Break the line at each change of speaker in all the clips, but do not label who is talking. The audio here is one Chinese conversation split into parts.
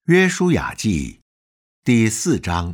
约书亚记第4章。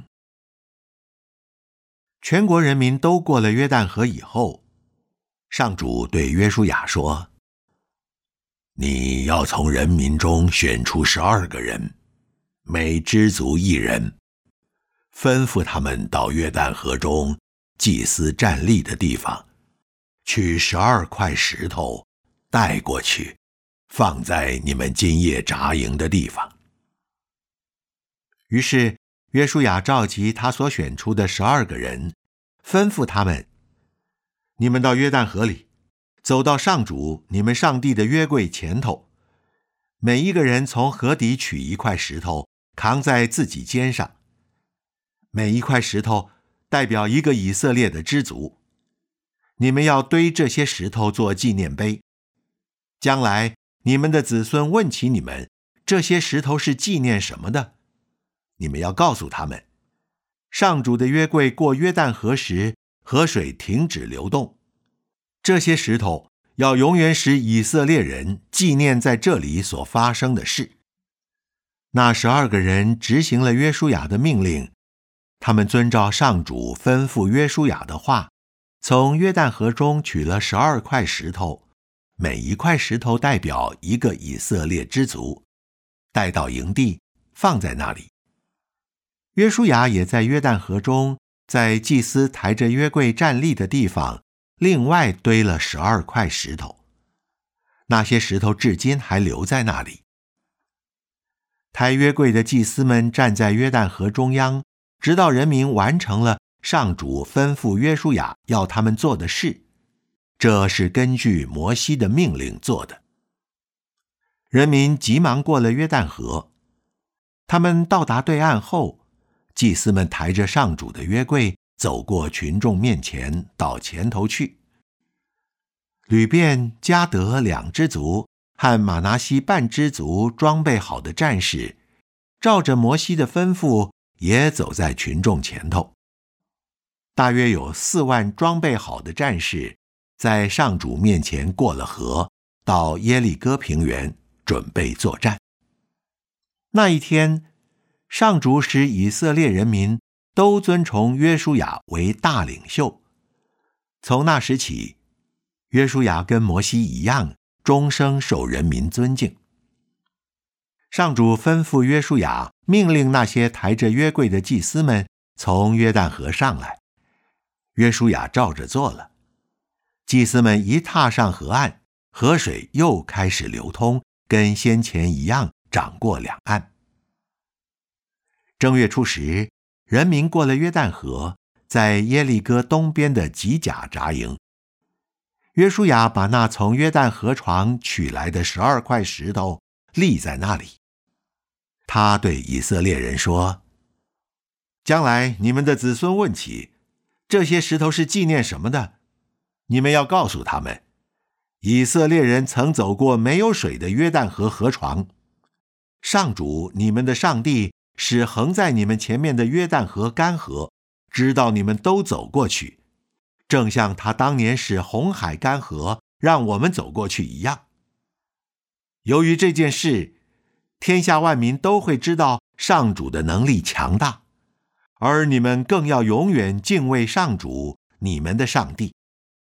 全国人民都过了约旦河以后，上主对约书亚说：你要从人民中选出12个人，每支族1人，吩咐他们到约旦河中祭司站立的地方，取12块石头带过去，放在你们今夜扎营的地方。于是约书亚召集他所选出的12个人，吩咐他们：你们到约旦河里，走到上主你们上帝的约柜前头，每一个人从河底取1块石头，扛在自己肩上，每一块石头代表一个以色列的支族。你们要堆这些石头做纪念碑，将来你们的子孙问起你们，这些石头是纪念什么的，你们要告诉他们，上主的约柜过约旦河时，河水停止流动。这些石头要永远使以色列人纪念在这里所发生的事。那12个人执行了约书亚的命令，他们遵照上主吩咐约书亚的话，从约旦河中取了12块石头，每一块石头代表一个以色列支族，带到营地，放在那里。约书亚也在约旦河中，在祭司抬着约柜站立的地方，另外堆了12块石头，那些石头至今还留在那里。抬约柜的祭司们站在约旦河中央，直到人民完成了上主吩咐约书亚要他们做的事，这是根据摩西的命令做的。人民急忙过了约旦河，他们到达对岸后，祭司们抬着上主的约柜走过群众面前，到前头去。吕便、迦得2支族和玛拿西半支族装备好的战士，照着摩西的吩咐，也走在群众前头。大约有4万装备好的战士，在上主面前过了河，到耶利哥平原，准备作战。那一天，上主使以色列人民都尊崇约书亚为大领袖。从那时起，约书亚跟摩西一样，终生受人民尊敬。上主吩咐约书亚，命令那些抬着约柜的祭司们从约旦河上来。约书亚照着做了。祭司们一踏上河岸，河水又开始流通，跟先前一样涨过两岸。正月初10，人民过了约旦河，在耶利哥东边的吉甲扎营。约书亚把那从约旦河床取来的12块石头立在那里。他对以色列人说：将来你们的子孙问起，这些石头是纪念什么的，你们要告诉他们，以色列人曾走过没有水的约旦河河床，上主你们的上帝使横在你们前面的约旦河干涸，直到你们都走过去，正像他当年使红海干涸，让我们走过去一样。由于这件事，天下万民都会知道上主的能力强大，而你们更要永远敬畏上主你们的上帝。